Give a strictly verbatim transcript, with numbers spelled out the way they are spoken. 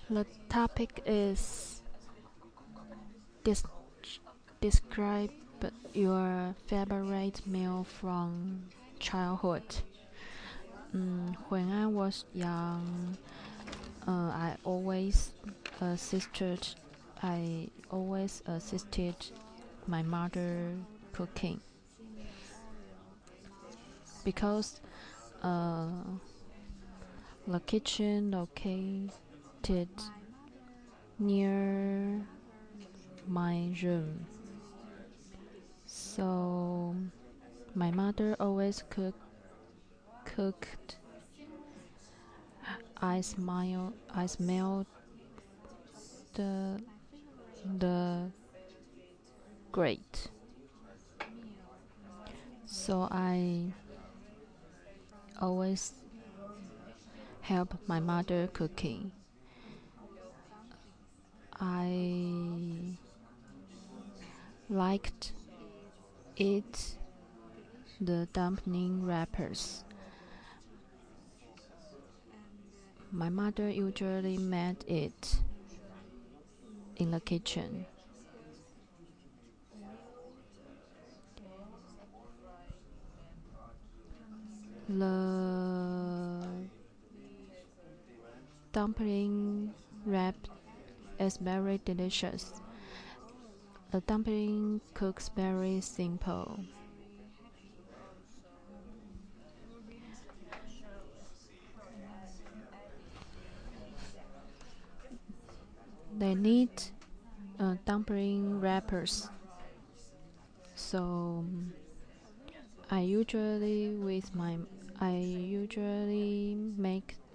The topic is dis- describe your favorite meal from childhood. Mm, when I was young, uh, I always assisted. I always assisted my mother cooking because uh, the kitchen located near my room. So my mother always cook, cooked. I smile. I smelled the the great. So I always help my mother cooking. I liked it the dumpling wrappers. My mother usually made it in the kitchen. The dumpling wrap is very delicious. The dumpling cooks very simple. They need uh, dumpling wrappers. So I usually with my I usually make